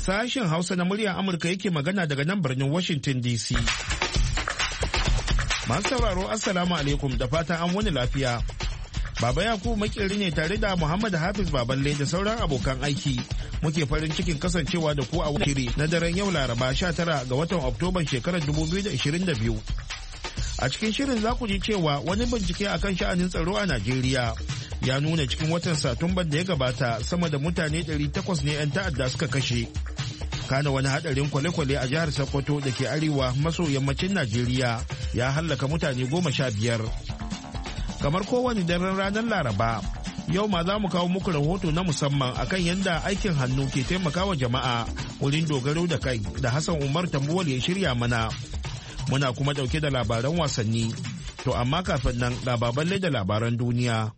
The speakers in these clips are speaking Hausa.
Sashen Hausa na muryar Amurka yake magana daga nan birnin Washington DC. Masu sauraro Assalamu alaikum da fatan an wani lafiya. Baba Yakubu makeri ne tare da Muhammad Hafiz Baballe da sauran abokan aiki. Muke farin cikin kasancewa da ku a shiri na daren yau Laraba 19 ga watan Oktoban shekarar 2022. A cikin shirin za ku ji cewa wani bincike akan sha'anin tsaro a Najeriya ya nuna cikin watan Satumban da ya gabata sama da mutane 800 ne 'yan ta'adda suka kashe. Kana wani hadarin kwale-kwale a jihar Sokoto da ke arewa maso yammacin Najeriya ya hallaka mutane 15. Kamar kowane daren ranar Laraba, yau ma za mu kawo muku rahoto na musamman akan yadda aikin hannu ke taimakawa jama'a wurin dogaro da kai da Hassan Umar Tambuwal ya shirya mana. Muna kuma dauke da labaran wasanni, to amma kafin nan Baballe da labaran duniya.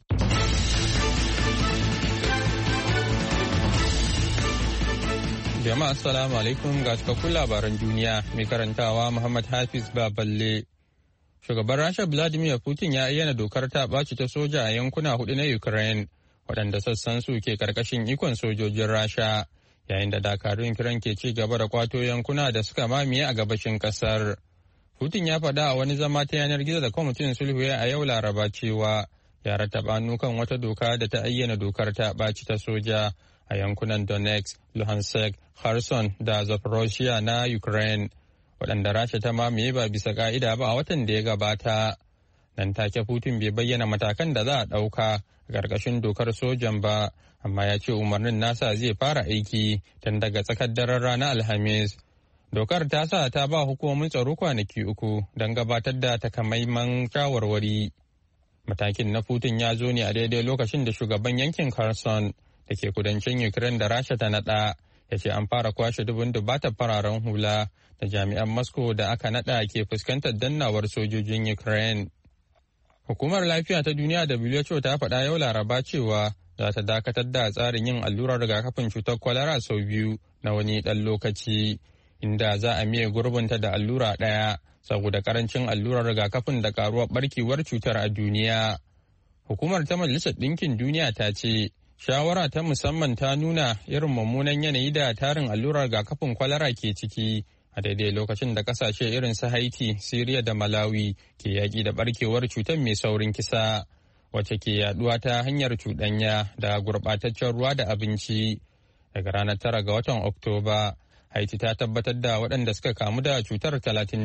Jama'a assalamu alaikum ga cikakkun labaran duniya mai karantawa Muhammad Hafiz Baballe. Shugaban Rasha Vladimir Putin ya ayyana dokar ta ɓaci ta soja a yankuna 4 na Ukraine waɗanda sassan su ke karkashin ikon sojojin Rasha yayin da dakarun Ukraine ke ci gaba da kwato yankuna da suka mamaye a gabashin ƙasar. Putin ya faɗa a wani zama ta yanar gizo da kwamitin sulhu a yau Laraba cewa ya rattaba hannu kan wata doka da ta ayyana dokar ta ɓaci ta soja a yankunan Donetsk, Luhansk, Kherson da Zaporozhye na Ukraine, waɗanda Rasha ta mamaye ba bisa ƙa'ida ba a watan da ya gabata. Nan take Putin bai bayyana matakan da za a ɗauka a ƙarƙashin dokar sojan ba, amma ya ce umarnin nasa zai fara aiki tun daga tsakar daren ranar Alhamis. Dokar ta sa ta ba hukumomin tsaro kwanaki 3 don gabatar da takamaiman shawarwari. Matakin na Putin ya zo ne a daidai lokacin da shugaban yankin Kherson da ke kudancin Ukraine da Rasha ta naɗa ya ce an fara kwashe dubun dubatar fararen hula da jami'an Moscow da aka naɗa ke fuskantar dannawar sojojin Ukraine. Hukumar Lafiya ta Duniya WHO ta faɗa yau Laraba cewa za ta dakatar da tsarin yin allurar rigakafin cutar kwalara sau 2 na wani ɗan lokaci, inda za a miye gurbinta da allura ɗaya saboda karancin allurar rigakafin da karuwar barkewar cutar a duniya. Hukumar ta Majalisar Ɗinkin Duniya ta ce shawara ta musamman ta nuna irin mummunan yanayi da tarin allurar rigakafin kwalara ke ciki a daidai lokacin da kasashe irin su Haiti, Syria da Malawi ke yaƙi da barkewar cutar mai saurin kisa wacce ke yaduwa ta hanyar cuɗanya da gurɓataccen ruwa da abinci. Daga ranar 9 ga watan Oktoba, Haiti ta tabbatar da waɗanda suka kamu da cutar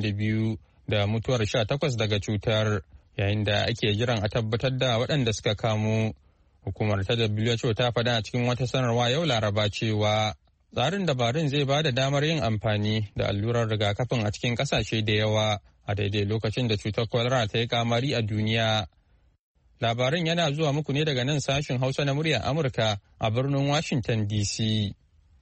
32 da mutuwar 18 daga cutar, yayin da ake jiran a tabbatar da waɗanda suka kamu. Hukumar ta WHO ta faɗa a cikin wata sanarwa yau Laraba cewa tsarin dabarun zai ba da damar yin amfani da allurar rigakafin a cikin ƙasashe da yawa a daidai lokacin da cutar kwalara ta yi kamari a duniya. Labaran yana zuwa muku ne daga nan sashen Hausa na muryar Amurka a birnin Washington DC.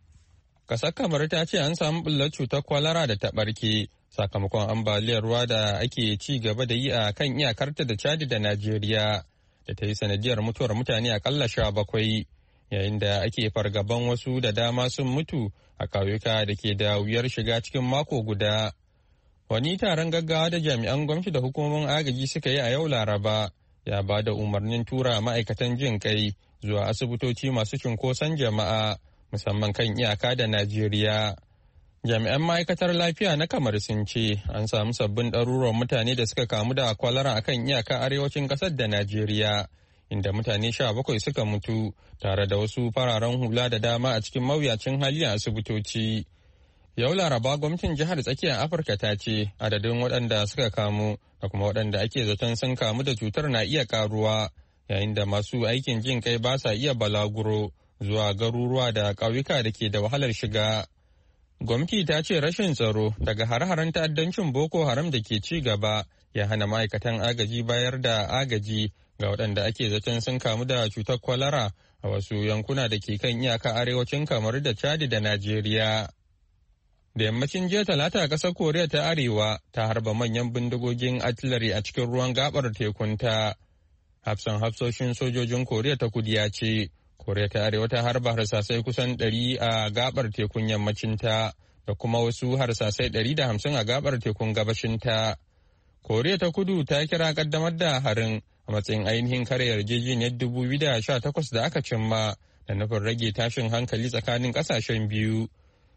Ƙasar Kamaru ta ce an samu ɓullar cutar kwalara da ta ɓarke sakamakon ambaliyar ruwa da ake ci gaba da yi a kan iyakarta da Chad da Najeriya, da ta yi sanadiyar mutuwar mutane akalla 17, yayin da ake fargaban wasu da dama sun mutu a ƙauyuka da ke da wuyar shiga cikin mako guda. Wani taron gaggawa da jami'an gwamnati da hukumomin agaji suka yi a yau Laraba ya ba da umarnin tura ma'aikatan jin kai zuwa asibitoci masu cunkoson jama'a, musamman kan iyaka da Najeriya. Jami'an ma'aikatar lafiya na Kamar sun ce an samu sabbin ɗaruruwan mutane da suka kamu da kwalara a kan iyaka arewacin ƙasar da Najeriya, inda mutane 17 suka mutu tare da wasu fararen hula da dama a cikin mawuyacin hali a asibitoci. Yau Laraba gwamnatin jihar tsakiyar Afirka ta ce adadin waɗanda suka kamu da kuma waɗanda ake zaton sun kamu da cutar na iya ƙaruwa, yayin da masu aikin jin kai ba sa iya balaguro zuwa garuruwa da ƙauyuka da ke da wahalar shiga. Gwamnati ta ce rashin tsaro daga har-haren ta'addancin Boko Haram da ke ci gaba ya hana ma'aikatan agaji bayar da agaji ga waɗanda ake zaton sun kamu da cutar kwalara a wasu yankuna da ke kan iyaka arewacin Kamaru da Chad da Najeriya. Da yammacin jiya Talata ƙasar Koriya ta Arewa ta harba manyan bindigogin artillery a cikin ruwan gabar tekunta. Hafsan hafsoshin sojojin Koriya ta Kudu ya ce Koriya ta Arewa ta harba harsasai kusan 100 a gabar tekun yammacinta da kuma wasu harsasai 150 a gabar tekun gabashinta. Koriya ta Kudu ta kira kaddamar da harin a matsayin ainihin kare yarjejeniyar 2018 da aka cimma da nufin rage tashin hankali tsakanin kasashen biyu.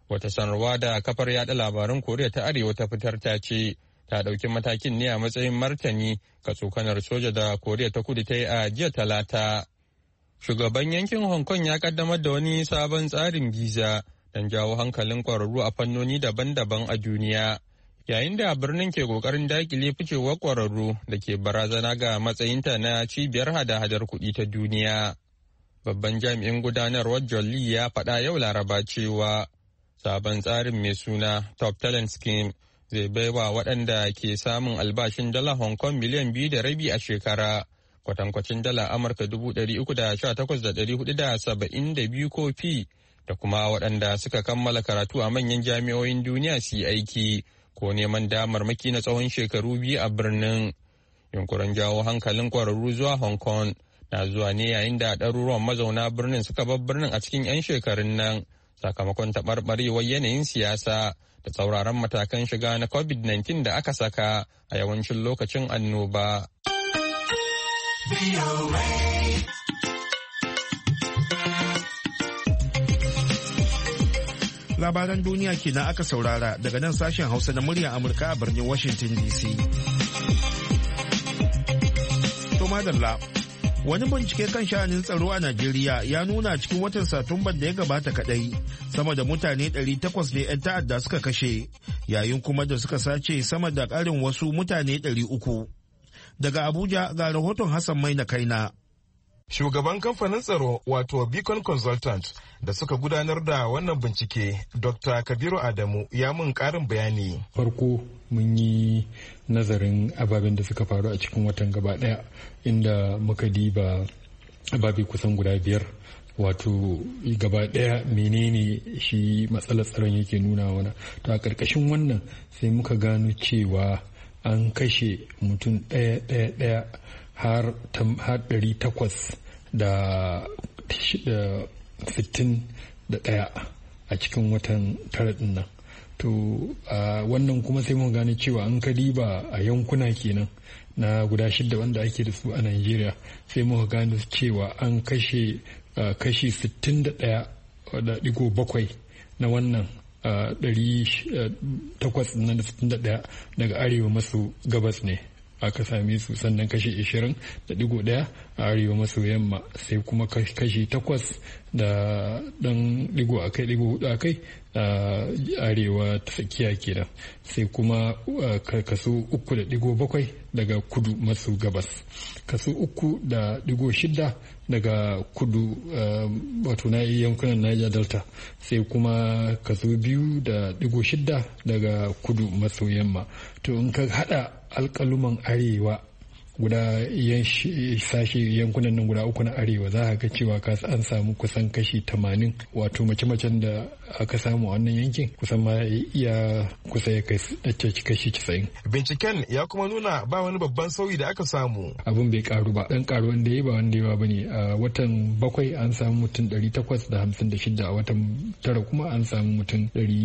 Wata sanarwa da kafar yada labaran Koriya ta Arewa ta fitar ta ce ta ɗauki matakin ne a matsayin martani ga tsokanar soja da Koriya ta Kudu ta yi a jiya Talata. Shugaban yankin Hong Kong ya kaddamar da wani sabon tsarin biza don jawo hankalin ƙwararru a fannoni daban-daban a duniya. Yayin da birnin ke ƙoƙarin daƙile ficewar ƙwararru da ke barazana ga matsayinta na cibiyar hada-hadar kuɗi ta duniya. Babban jami'in gudanarwar John Lee ya faɗa yau Laraba cewa sabon tsarin mai suna Top Talent Scheme zai baiwa waɗanda ke samun albashin dala Hong Kong miliyan 2.5 a shekara, kwatankwacin dala Amurka 318,472 kofi, da kuma waɗanda suka kammala karatu a manyan jami'o'in duniya su yi aiki ko neman damarmaki na tsawon shekaru 2 a birnin. Yunkurin jawo hankalin ƙwararru zuwa Hong Kong na zuwa ne yayin da ɗaruruwan mazauna birnin suka bar birnin a cikin 'yan shekarun nan sakamakon taɓarɓarewar yanayin siyasa da tsauraran matakan shiga na COVID-19 da aka saka a yawancin lokacin annoba. Labaran duniya kenan aka saurara daga nan sashen Hausa na muryar Amurka a birnin Washington DC. To madalla, wani bincike kan sha'anin tsaro a Najeriya ya nuna cikin watan Satumban da ya gabata kadai sama da mutane 800 ne 'yan ta'adda suka kashe, yayin kuma da suka sace sama da ƙarin wasu mutane 300. Daga Abuja ga rahoton Hassan Maina Kaina. Shugaban kamfanin tsaro wato Beacon Consultant da suka gudanar da wannan bincike, Dr. Kabiru Adamu ya mun karin bayani. Farko mun yi nazarin ababen da suka faru a cikin watan gaba daya, inda muka diba ababe kusan guda 5. Wato gaba daya menene shi matsalar tsaron yake nuna wana. To a karkashin wannan sai muka gano cewa an kashe mutum ɗaya har 861 a cikin watan tara din nan. To wannan kuma sai mun gane cewa an kadiba a yankuna kenan na guda 6 wanda ake da su a Najeriya, sai muka gane cewa an kashe kashi 61.7 na wannan 861 daga arewa maso gabas ne aka same su, sannan kashi 20.1 a arewa maso yamma, sai kuma kashi 8 da dan digo akai digo 4 akai a arewa ta tsakiya kenan, sai kuma kaso 3.7 daga kudu maso gabas, kaso 3.6 daga kudu wato na yankunan Niger Delta, sai kuma kaso 2.6 daga kudu maso yamma. To in ka hada alkaluman arewa guda sashe yankunan nan guda 3 na arewa, za a ga cewa an samu kusan kashi 80, wato mace-macen da aka samu a wannan yankin kusan ma iya kusa ya kai kashi 90. Binciken ya kuma nuna ba wani babban sauyi da aka samu. Abin bai karu ba, dan karu wanda ya ba wanda ya ba ne. A watan 7 an samu mutum 856, a watan 9 kuma an samu mutum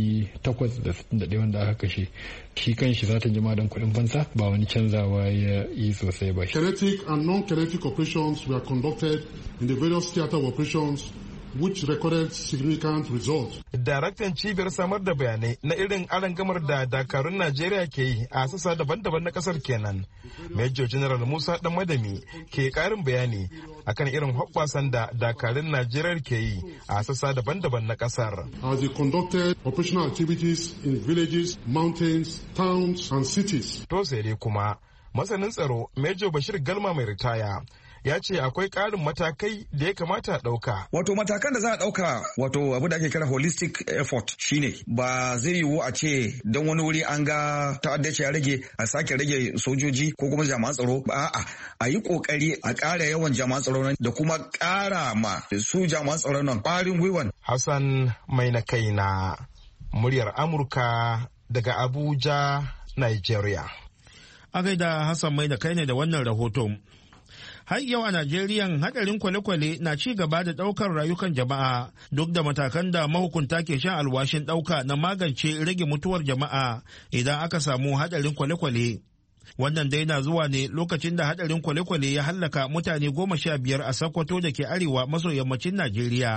861 wanda aka kashe. Shi kan shi zata jima dan kuɗin fansa ba wani canzawa ya yi sosai ba. Kinetic and non-kinetic operations were conducted in the various theater of operations which recorded significant results. Daraktan cibiyar samar da bayanai na irin arangamar da dakarun Najeriya ke yi a sassa daban-daban na kasar kenan. Major General Musa Dan Madami ke karin bayani akan irin hoɓɓasan da dakarun Najeriya ke yi a sassa daban-daban na kasar. As they conducted operational activities in villages, mountains, towns and cities. To sai dai kuma masanin tsaro Major Bashir Galma mai ritaya ya ce akwai ƙarin matakai da ya kamata a ɗauka. Wato matakan da za a ɗauka, wato abu da ake kira holistic effort shine ba zai yiwu a ce don wani wuri an ga ta'addaci ya rage a sake rage sojoji ko kuma jami'an tsaro, a'a a yi ƙoƙari a ƙara yawan jami'an tsaro nan da kuma ƙara ma su jami'an tsaro nan ƙwarin gwiwan. Hassan mai na kaina, muryar Amurka daga Abuja, Nigeria. A gaida Hassan mai da kai ne da wannan rahoton. Har yau a Najeriya hadarin kwale-kwale na ci gaba da daukar rayukan jama'a duk da matakan da mahukunta ke shan alwashin dauka na magance rage mutuwar jama'a idan aka samu hadarin kwale-kwale. Wannan dai na zuwa ne lokacin da hadarin kwale-kwale ya hallaka mutane 15 a Sokoto da ke arewa maso yammacin Najeriya.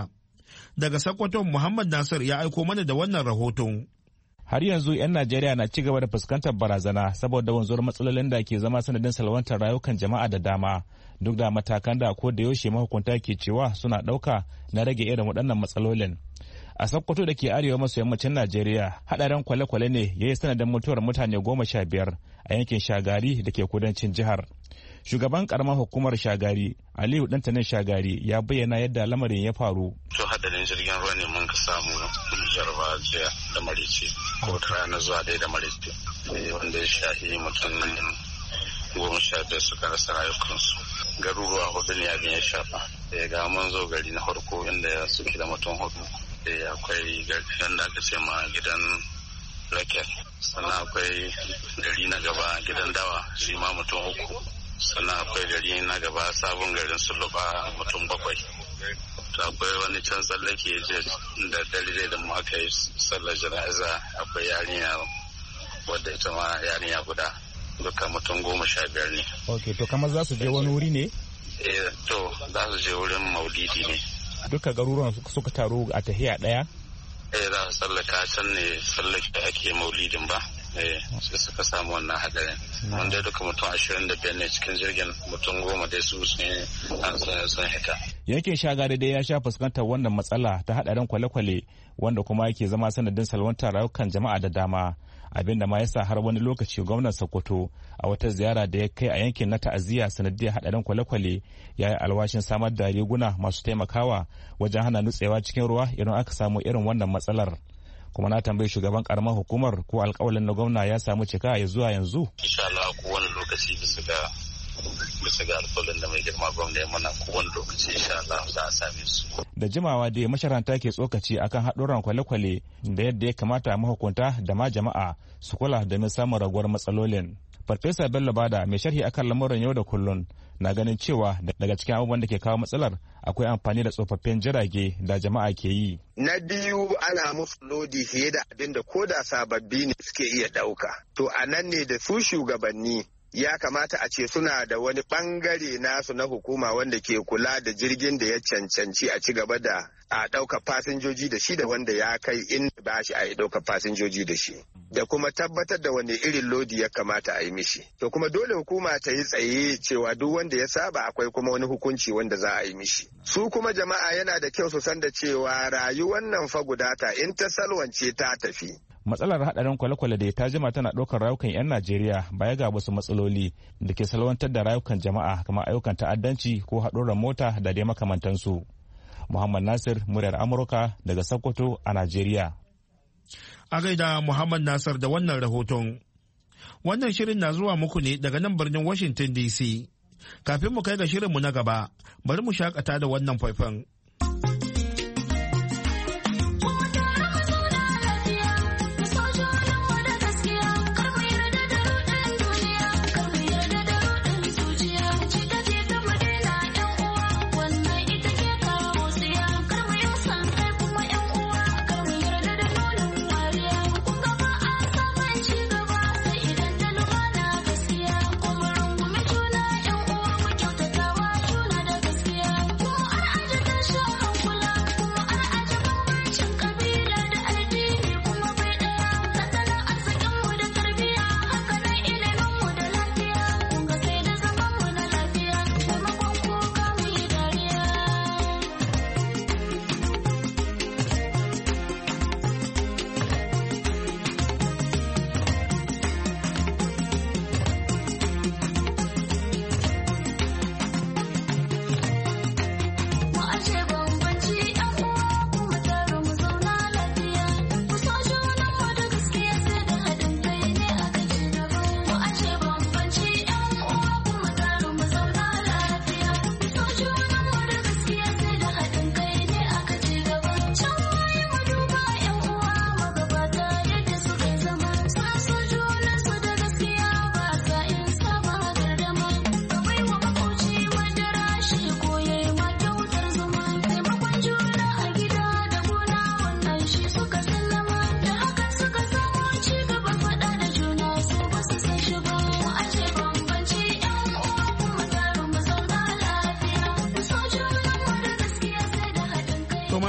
Daga Sokoto Muhammad Nasir ya aiko mana da wannan rahoton. Har yanzu 'yan Najeriya na ci gaba da fuskantar barazana saboda wanzuwar matsalolin da ke zama sanadin salwantar rayukan jama'a da dama, duk da matakan da ko da yaushe mahukunta ke cewa suna ɗauka na rage irin waɗannan matsalolin. A Sokoto da ke arewa maso yammacin Najeriya, haɗarin kwale-kwale ne ya yi sanadin mutuwar mutane 15 a yankin Shagari da ke kudancin jihar. Shugaban karamar hukumar Shagari, Aliyu Dantanin Shagari, ya bayyana yadda lamarin ya faru. To hadarin jirgin ruwa ne mun ka samu jarba jiya da marice, ko ta rana zuwa dai da marice, wanda ya shahi mutum 15 suka rasa rayukansu. Garuruwa 4 ne abin ya shafa. Ga mun zo gari na farko inda suke da mutum 4. Akwai garin da aka ce ma gidan Rakel, sannan akwai gari na gaba gidan Dawa, shi ma mutum 3. Sannan akwai gari na gaba sabon garin Suluba mutum 7. Akwai wani can tsallake da dare da mu aka yi sallar jana'iza, akwai yarinya wadda ita ma yarinya guda, duka mutum 15 ne. Ok, to kamar za su je wani wuri ne? To za su je wurin maulidi ne. Duka garuruwan suka taru a tahiya daya? Za su tsallaka can ne tsallake ake maulidin ba. Sai suka samu wannan hadarin. Wanda duka mutum 25 ne cikin jirgin, mutum 10 dai su sun hita. Yankin Shagari dai ya sha fuskantar wannan matsala ta hadarin kwale-kwale, wanda kuma yake zama sanadin salwantar rayukan jama'a da dama. Abin da ma ya sa har wani lokaci gwamnan Sokoto a wata ziyara da ya kai a yankin na ta'aziyya sanadiyar hadarin kwale-kwale ya yi alwashin samar da riguna masu taimakawa wajen hana nutsewa cikin ruwa idan aka samu irin wannan matsalar. Kuma na tambayi shugaban karamar hukumar ko alkawalin na gwamna ya samu cika ya zuwa yanzu. Insha Allah kowane lokaci bisa ga alkawalin da mai girma gwamna ya mana, kowane lokaci insha Allah za a same su. Da jimawa dai masharanta ke tsokaci akan haɗurran kwale-kwale da yadda ya kamata mahukunta da ma jama'a su kula domin samun raguwar matsalolin. Farfesa Bello Bada, mai sharhi akan lamuran yau da kullun, na ganin cewa daga cikin abubuwan da ke kawo matsalar akwai amfani da tsofaffin jirage da jama'a ke yi. Na biyu, ana musu lodi fiye da abin da ko da sababbi ne suke iya ɗauka. To a nan ne da su shugabanni ya kamata a ce suna da wani bangare nasu na hukuma wanda ke kula da jirgin da ya cancanci a ci gaba da a ɗaukar fasinjoji da shi da wanda ya kai in ba shi a yi ɗaukar fasinjoji da shi, da kuma tabbatar da wani irin lodi ya kamata a yi mishi. To kuma dole hukuma ta yi tsaye cewa duk wanda ya saba akwai kuma wani hukunci wanda za a yi mishi. Su kuma jama'a yana da kyau su san da cewa rayuwar nan fa gudata in ta salwance ta tafi. Matsalar hadarin kwale-kwale da ta jima tana ɗaukar rayukan 'yan Najeriya baya ga wasu matsaloli da ke salwantar da rayukan jama'a kamar ayyukan ta'addanci ko haɗurran mota da dai makamantansu. Muhammad Nasir, muryar Amurka daga Sokoto a Najeriya. A gaida Muhammad Nasir da wannan rahoton. Wannan shirin na zuwa muku ne daga nan birnin Washington DC. Kafin mu kai ga shirinmu na gaba, bari mu shakata da wannan faifan. Show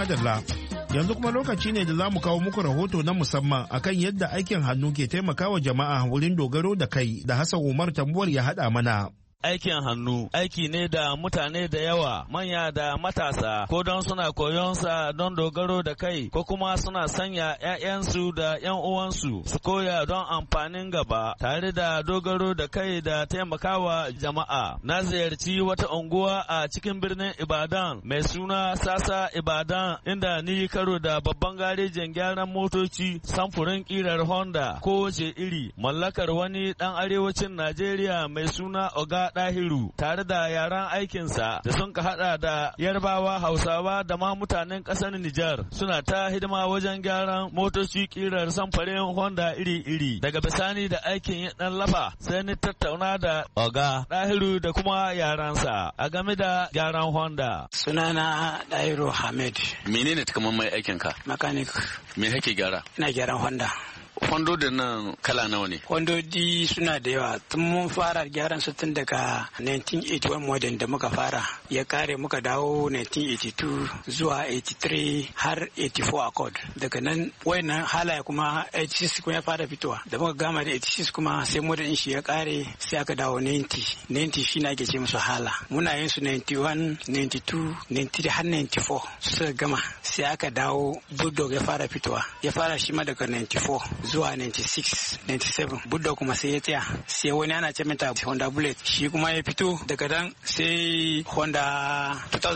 madalla. Yanzu kuma lokaci ne da za mu kawo muku rahoto na musamman akan yadda aikin hannu ke taimakawa jama'a wurin dogaro da kai da Hassan Umar Tambuwal ya haɗa mana. Aikin hannu aiki ne da mutane da yawa manya da matasa ko don suna koyonsa don dogaro da kai ko kuma suna sanya 'ya'yansu da 'yan uwansu su koya don amfanin gaba tare da dogaro da kai da taimakawa jama'a. Na ziyarci wata unguwa a cikin birnin Ibadan mai suna Sasa Ibadan inda ni karo da babban garejin gyaran motoci samfurin kirar Honda kowace iri mallakar wani dan arewacin Najeriya mai suna Oga Dahiru tare da yaran aikinsa da sun ka hada da Yarbawa, Hausawa da ma mutanen kasar Nijar suna ta hidima wajen gyaran motoci kirar samfurin Honda iri-iri. Daga bisani da aikin ya dan lafa sai ni tattauna da Oga Dahiru da kuma yaransa a game da gyaran Honda. Sunana Dahiru Hamid. Menene takamaiman aikinka? Mechanic. Me kake gyara? Ina gyaran Honda. Hondo da nan kala nawa ne? Hondodi suna da yawa. Tun mun fara gyaran su tun daga 1981 model da muka fara. Ya kare muka dawo 1982 zuwa 83 har 84 Accord. Daga nan wayannan halaye kuma 86 kuma ya fara fitowa. Da muka gama da 86 kuma sai model din shi ya kare sai aka dawo 90. 90 shi na ake ce musu hala. Muna yin su 91, 92, 93 har 94 suka gama. Sai aka dawo Bulldog ya fara fitowa. Ya fara shi ma daga 94. Zuwa 96, 97 Budda kuma sai ya tsaya sai wani ana ce mata Honda Bullet shi kuma ya fito daga dan sai Honda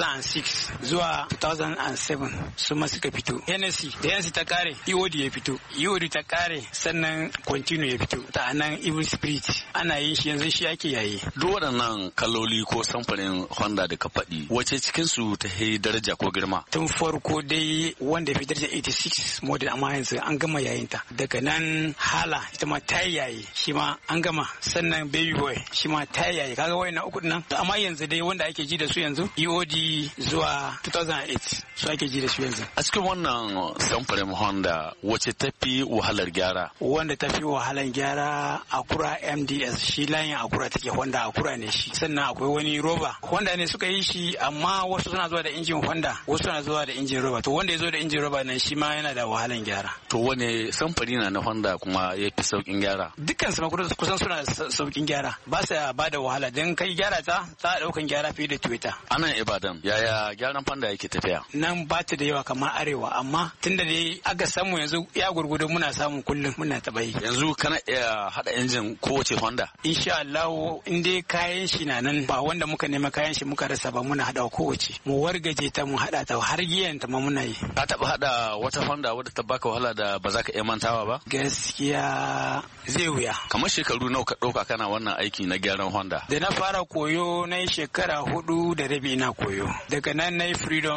2006 zuwa 2007 su ma suka fito. NSC ta kare EOD ya fito, EOD ta kare sannan Continue ya fito ta nan Evil Spirit ana yin shi yanzu shi ake yayi. Duk waɗannan kaloli ko samfurin Honda da ka faɗi wace cikin su ta yi daraja ko girma? Tun farko dai wanda ya fi daraja 86 model amma yanzu an gama yayin ta. Daga nan hala ita ma ta yayi shi ma an gama sannan baby boy shi ma ta yayi kaga wayannan uku nan amma yanzu dai wanda ake ji da su yanzu EOD zuwa 2008 su ake ji da su yanzu. A cikin wannan samfurin Honda wace tafi wahalar gyara? Wanda tafi wahalar gyara Acura MDS shi layin Acura take Honda Acura ne shi sannan akwai wani roba Honda ne suka yi shi amma wasu suna zuwa da injin Honda wasu suna zuwa da injin roba to wanda ya zo da injin roba nan shi ma yana da wahalar gyara. To wane samfuri na Honda kuma ya fi saukin gyara? Dukkan su kusan suna saukin gyara ba sa ba da wahala don kai gyara ta daukan gyara fiye da Toyota. Anan Ibadan yaya gyaran Honda yake tafiya? Nan ba ta da yawa kamar arewa amma tunda dai aka samu yanzu ya gurgudu muna samu kullum muna taɓa yi. Yanzu kana iya haɗa injin kowace Honda? Insha Allah in dai kayan shi na nan ba wanda muka nema kayan shi muka rasa ba muna haɗa kowace mu wargaje ta mu haɗa ta har giyan ta ma muna yi. Ka taɓa haɗa wata Honda wadda ta baka wahala da ba za ka iya mantawa ba? Gaskiya zai wuya. Kamar shekaru nawa ka ɗauka kana wannan aiki na gyaran Honda? Da na fara koyo na yi shekara 4 da rabi ina koyo. Daga nan na yi Freedom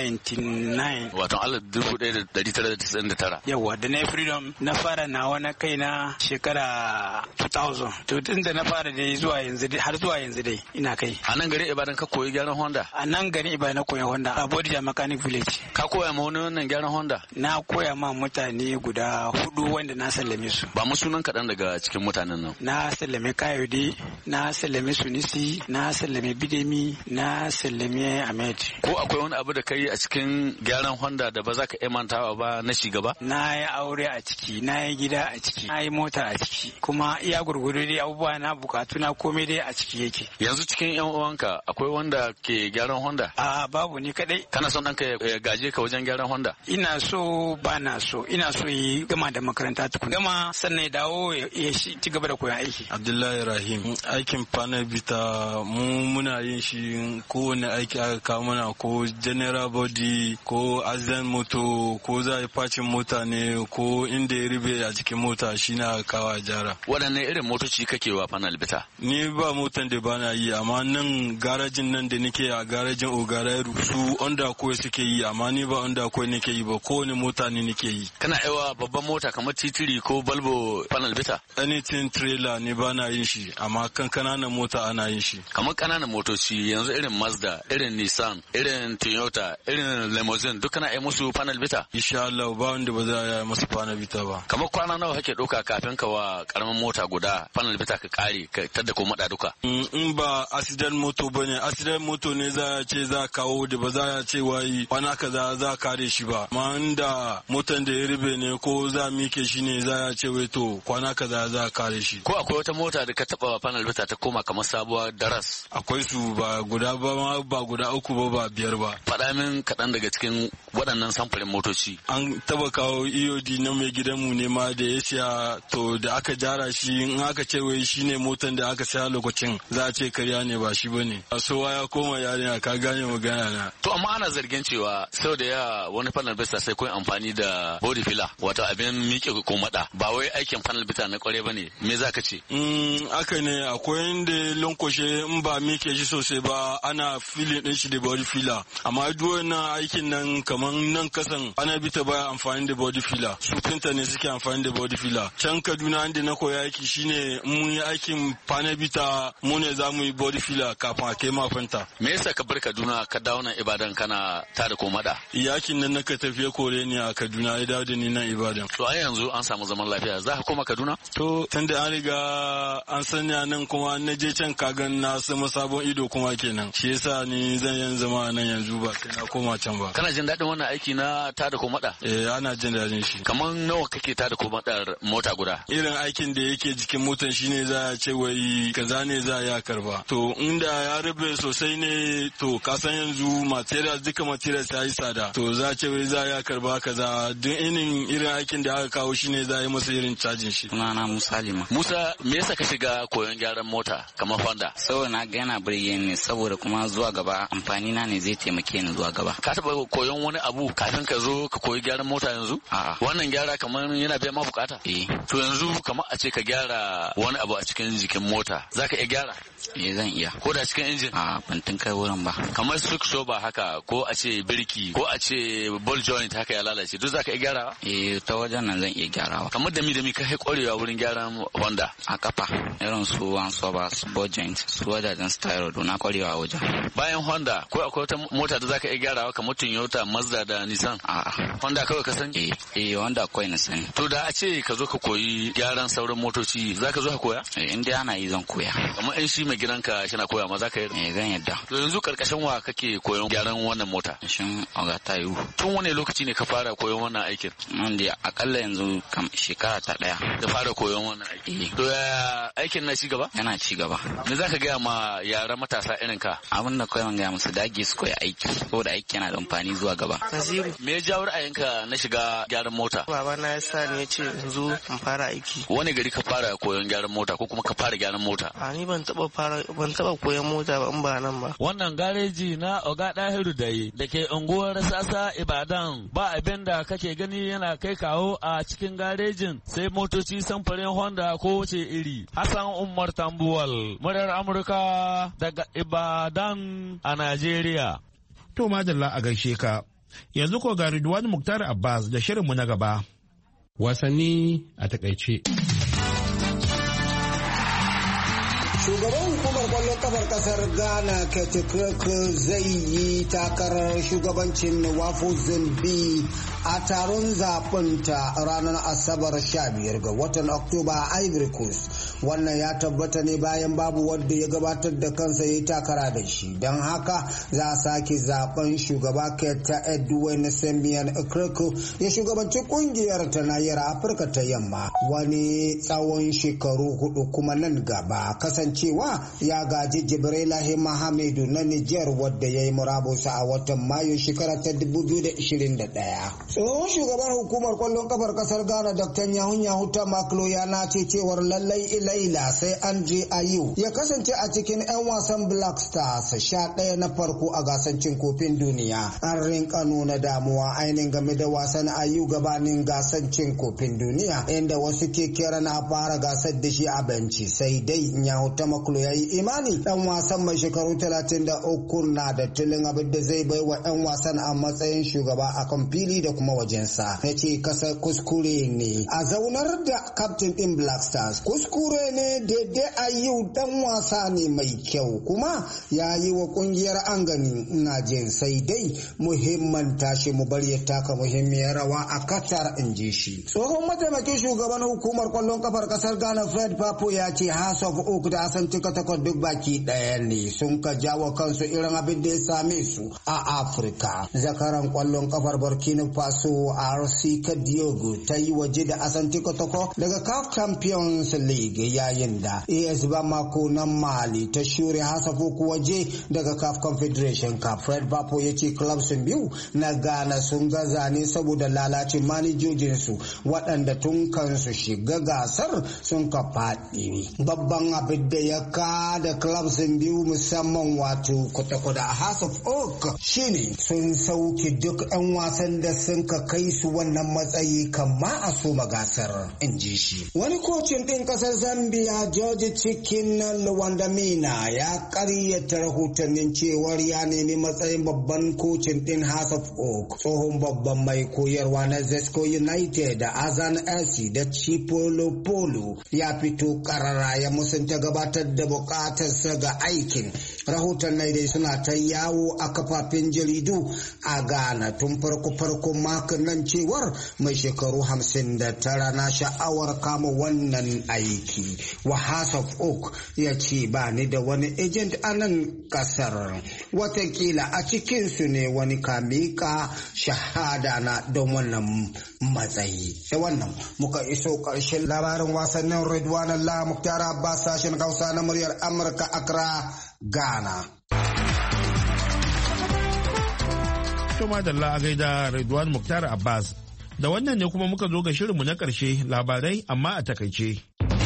99. Wato 1999. Yawwa da na yi Freedom na fara nawa na kai na shekara 2000. To tun da na fara dai zuwa yanzu har zuwa yanzu dai ina kai. A nan garin Ibadan ka koyi gyaran Honda? A nan garin Ibadan na koyi Honda a Bodija Mechanic Village. Ka koya ma wani wannan gyaran Honda? Na koya ma mutane guda 4 wanda na sallame su. Ba mu sunan kaɗan daga cikin mutanen nan. Na sallame Kayode, na sallame Sunisi, na sallame Bidemi, na sallame Ahmed. Ko akwai wani abu da kai a cikin gyaran Honda da ba za ka iya mantawa ba na shigaba? Na yi aure a ciki, na yi gida a ciki, na yi mota a ciki, kuma iya gurgudu dai abubuwa na bukatu na komai dai a ciki yake. Yanzu cikin yan uwanka akwai wanda ke gyaran Honda? A babu ni kadai. Kana son ɗanka ya gaje ka wajen gyaran Honda? Ina so ba na so, ina so yi gama da makaranta tukun. Gama sannan ya dawo ya ci gaba da koyon aiki. Abdullahi Rahim, aikin panel bita muna yin shi kowane aiki aka kawo mana ko general body ko accident moto ko za a yi facin mota ne ko inda ya ribe a cikin mota shi na kawo a jara. Waɗanne irin motoci kake wa panel bita? Ni ba motan da bana yi amma nan garajin nan da nake a garajin Ogarairu su onda ko suke yi amma ni ba onda ko nake yi ba kowane mota ne nake yi. Kana yawa babban mota kamar titiri ko balbo panel bita? Anything trailer ne bana yin shi amma kan kananan mota ana yin shi. Kamar kananan motoci yanzu irin Mazda, irin Nissan, irin Toyota, irin irin limousine duk kana yi musu panel bita? Insha Allah ba wanda ba za a yi musu panel bita ba. Kamar kwana nawa kake ɗauka kafin ka wa karamin mota guda panel bita ka kare ka tadda ko mada duka? In ba accident moto bane, accident moto ne za a ce za a kawo da ba za a ce wai kwana kaza za a kare shi ba. Amma inda motan da ya rube ne ko za a mike shi ne za a ce wai to kwana kaza za a kare shi. Ko akwai wata mota da ka taba panel bita ta koma kamar sabuwa daras? Akwai su ba guda ba, ba guda uku ba biyar ba. Faɗa min kaɗan daga cikin waɗannan samfurin motoci. An taba kawo EOD na mai gidanmu ne ma da ya siya, to da aka jara shi in aka ce wai shine motan da aka saya lokacin za a ce karya ne ba shi bane. So ya koma yarinya ka gane magana na. To amma ana zargin cewa sau da yawa wani panel bita sai kun amfani da body filler wato abin miƙe ko mada ba wai aikin panel bita na kware bane, me za ka ce? Aka ne akwai inda lankwashe in ba miƙe shi sosai ba ana filin din shi da body filler, amma duk wannan aikin nan kaman nan kasan ana bita baya amfani da body filler, su finta ne suke amfani da body filler. Can Kaduna inda na koya aiki shine mun yi aikin panel bita mu ne za mu yi body filler kafin a kai ma fanta. Me yasa ka bar Kaduna ka dawo nan Ibadan kana tada ko mada? Yakin nan naka tafiye kore ni a Kaduna ya dawo da ni nan Ibadan. To ai yanzu an samu zaman lafiya, za ka koma Kaduna? To tunda an riga an sanya nan kuma na je can kagan na sama sabon ido kuma kenan, shi yasa ni zan yan zama nan yanzu ba sai na koma can ba. Kana jin daɗin wannan aiki na tada ko mada? Ana jin daɗin shi. Kaman nawa kake tada ko madar mota guda? Irin aikin da yake jikin motan shine za a ce wai kaza ne za ya karba. To inda ya rube sosai ne to ka san yanzu materials duka materials ta yi tsada. To za a ce wai za ya karba kaza, duk irin aikin da aka kawo shine za a yi masa irin cajin shi. Sunana Musa Lima. Musa, me yasa ka shiga koyon gyaran mota kamar Honda? Saboda na ga yana burge ni, saboda kuma zuwa gaba amfani na ne zai taimake ni zuwa gaba. Ka taba koyon wani abu kafin ka zo ka koyi gyaran mota yanzu? A'a. Wannan gyara kamar yana biyan ma bukata? To yanzu kamar a ce ka gyara wani abu a cikin jikin mota, za ka iya gyara? Zan iya. Ko da cikin injin? A ban kai wurin ba. Kamar shock shoba haka, ko a ce birki, ko a ce ball joint haka ya lalace, duk za ka iya gyarawa? Ta wajen nan zan iya gyarawa. Kamar da mi ka kai kwarewa wurin gyaran Honda? A kafa, irin su one soba, su ball joint, su wajajen styro, na kwarewa a wajen. Bayan Honda, ko akwai wata mota da za ka iya gyarawa kamar Toyota, Mazda da Nissan? A'a. Honda kawai ka sani? Honda akwai na sani. To da a ce ka zo ka koyi gyaran sauran motoci, za ka zo ka koya? In dai ana yi zan koya. Kamar in shi mai gidanka shi na koya ma za ka yi? Zan yadda. To yanzu karkashin wa kake koyon gyaran wannan mota? Shin Ogata Yu. Tun wani lokaci ne ka fara koyon wannan aikin? Nan da akalla yanzu shekara ta 1. Da fara koyon wannan aiki. To ya aikin na ci gaba? Yana ci gaba. Me za ka gaya ma yara matasa irin ka? Abin da kawai gaya musu dage su koyi aiki, saboda aiki yana da amfani zuwa gaba. Naziru. Me ya jawo ra'ayinka na shiga gyaran mota? Baba na ya sa ne ya ce yanzu in fara aiki. Wani gari ka fara koyon gyaran mota ko kuma ka fara gyaran mota? Ni ban taba koyon mota ba in ba nan ba. Wannan gareji na Oga Dahiru Daye da ke unguwar Sasa Ibadan, ba abin da kake gani yana kai kawo a cikin garejin sai motoci samfurin Honda ko wace iri. Hassan Umar Tambuwal, muryar Amurka daga Ibadan a Najeriya. To madalla a gaishe ka. Yanzu ko ga Ridwan Muktar Abbas da shirinmu na gaba. Wasanni a takaice. Shugaban hukumar kwallon kafar kasar Ghana Kete Kirk zai yi takarar shugabancin Wafo Zimbi a taron zaɓenta ranar Asabar 15 ga watan Oktoba a Ivory Coast. Wannan ya tabbata ne bayan babu wanda ya gabatar da kansa ya yi takara da shi. Don haka za a sake zaben shugaba Kete Edwin Semian Kirk ya shugabanci kungiyar ta nahiyar Afirka ta Yamma wani tsawon shekaru 4 kuma nan gaba cewa ya gaji Jibrila Mahamedu na Nijar wadda ya yi murabusa a watan Mayu shekara ta 2021. Tsohon shugaban hukumar kwallon kafar kasar Ghana Dr. Nyahu ta Maklo ya nace cewar lallai ilaila sai Andre Ayew ya kasance a cikin 'yan wasan Black Stars 11 na farko a gasar cin kofin duniya. An rinka nuna damuwa ainihin game da wasan Ayew gabanin gasar cin kofin duniya inda wasu ke kira na fara gasar da shi a benci, sai dai Nyahu ta Maklo ya yi imani dan wasan mai shekaru 33 na da tilin abin da zai bai wa 'yan wasan a matsayin shugaba a kan fili da kuma kuma wajensa. Ya ce kasa kuskure ne a zaunar da captain din Black Stars. Kuskure ne daidai Ayew dan wasa ne mai kyau kuma ya yi wa kungiyar an gani, ina jin sai dai muhimman tashi mu bari ya taka muhimmiyar rawa a Qatar, in ji shi. Tsohon mataimakin shugaban hukumar kwallon kafar kasar Ghana Fred Papo ya ce House of Oak da Asante Kotoko duk baki ɗaya ne sun ka jawo kansu irin abin da ya same su a Afirka. Zakaran kwallon kafar Burkina Faso RC Kadiogo ta yi waje da Asante Kotoko daga CAF Champions League, yayin da AS Bamako na Mali ta shure House of Oak waje daga CAF Confederation Cup. Fred Papo ya ce clubs biyu na Ghana sun gaza ne saboda lalacin manijojinsu waɗanda tun kansu shiga gasar sun ka faɗi. Babban abin da ya kada clubs biyu musamman wato kwata-kwata a House of Oak shine sun sauke duk 'yan wasan da sun ka kai su wannan matsayi kama a soma gasar, in ji shi. Wani kocin ɗin ƙasar Zambia George Chicken Luwandamina ya ƙaryata rahotannin cewar ya nemi matsayin babban kocin ɗin House of Oak. Tsohon babban mai koyarwa na Zesco United da Azan FC da Chipolo Polo ya fito karara ya musanta gabatar da bukatarsa ga aikin. Rahoton dai suna ta yawo a kafafen jaridu a Ghana tun farko makon nan cewar mai shekaru 59 na sha'awar kama wannan aiki. Wa House of Oak ya ce ba ni da wani agent a nan kasar, watakila a cikinsu ne wani kamika shahada na don wannan matsayi. Da wannan muka iso ƙarshen labarin wasannin Ridwan Allah Muktar Abbas, sashen Hausa na muryar Amurka, Accra, Ghana. Tuma da Allah a gaida Ridwan Muktar Abbas. Da wannan ne kuma muka zo ga shirinmu na ƙarshe, labarai amma a takaice.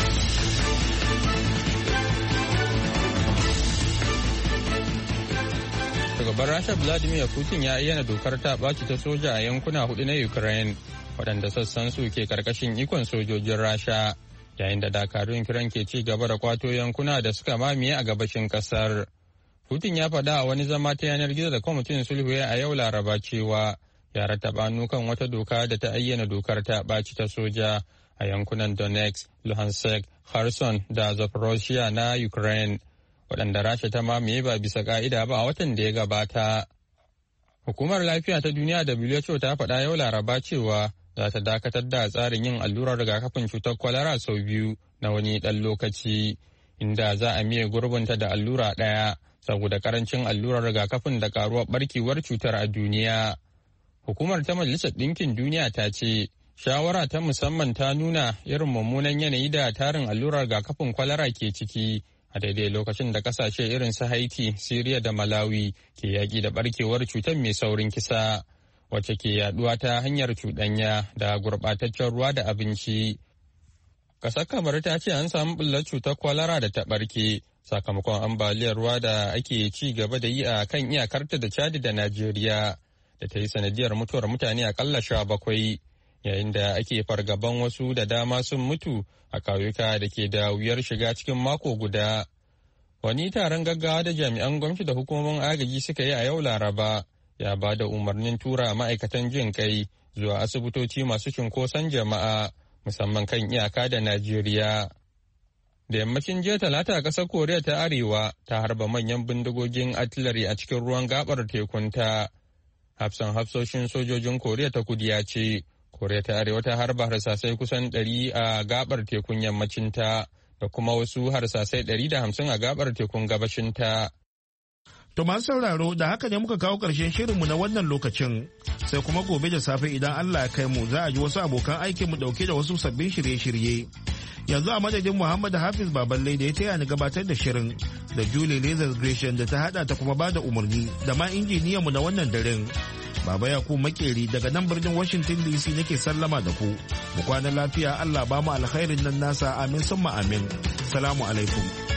Shugaban Rasha Vladimir Putin ya ayyana dokar ta ɓaci ta soja a yankuna 4 na Ukraine, waɗanda sassan su ke karkashin ikon sojojin Rasha, yayin da dakarun Ukraine ke ci gaba da kwato yankuna da suka mamaye a gabashin ƙasar. Putin ya faɗa a wani zama ta yanar gizo da kwamitin sulhu a yau Laraba cewa ya rattaba hannu kan wata doka da ta ayyana dokar ta ɓaci ta soja a yankunan Donetsk, Luhansk, Kherson da Zaporozhye na Ukraine, waɗanda Rasha ta mamaye ba bisa ƙa'ida ba a watan da ya gabata. Hukumar Lafiya ta Duniya WHO ta faɗa yau Laraba cewa za ta dakatar da tsarin yin allurar rigakafin cutar kwalara sau 2 na wani ɗan lokaci, inda za a miye gurbinta da allura ɗaya saboda karancin allurar rigakafin da karuwar barkewar cutar a duniya. Hukumar ta Majalisar Ɗinkin Duniya ta ce shawara ta musamman ta nuna irin mummunan yanayi da tarin allurar rigakafin kwalara ke ciki a daidai lokacin da kasashe irin su Haiti, Syria da Malawi ke yaƙi da barkewar cutar mai saurin kisa, wacce ke yaduwa ta hanyar cuɗanya da gurɓataccen ruwa da abinci. Ƙasar Kamar ta ce an samu ɓullar cutar kwalara da ta ɓarke sakamakon ambaliyar ruwa da ake ci gaba da yi a kan iyakarta da Chad da Najeriya, da ta yi sanadiyar mutuwar mutane akalla 17, yayin da ake fargaban wasu da dama sun mutu a ƙauyuka da ke da wuyar shiga cikin mako guda. Wani taron gaggawa da jami'an gwamnati da hukumomin agaji suka yi a yau Laraba ya ba da umarnin tura ma'aikatan jin kai zuwa asibitoci masu cunkoson jama'a, musamman kan iyaka da Najeriya. Da yammacin jiya Talata a ƙasar Koriya ta Arewa ta harba manyan bindigogin artillery a cikin ruwan gabar tekunta. Hafsan hafsoshin sojojin Koriya ta Kudu ya ce, Koriya ta Arewa ta harba harsasai kusan 100 a gabar tekun yammacinta da kuma wasu harsasai 150 a gabar tekun gabashinta. To masu sauraro da haka ne muka kawo ƙarshen shirinmu na wannan lokacin, sai kuma gobe da safe idan Allah ya kai mu za a ji wasu abokan aikinmu ɗauke da wasu sabbin shirye-shirye. Yanzu a madadin Muhammad Hafiz Baballe da ya taya ni gabatar da shirin, da Julie Lazar Gresham da ta hada ta kuma bada umarni, da ma injiniyanmu na wannan daren. Baba Yakubu Makeri daga nan birnin Washington DC nake sallama da ku. Mu kwana lafiya, Allah ba mu alkhairin nan nasa, amin summa amin. Salamu alaikum.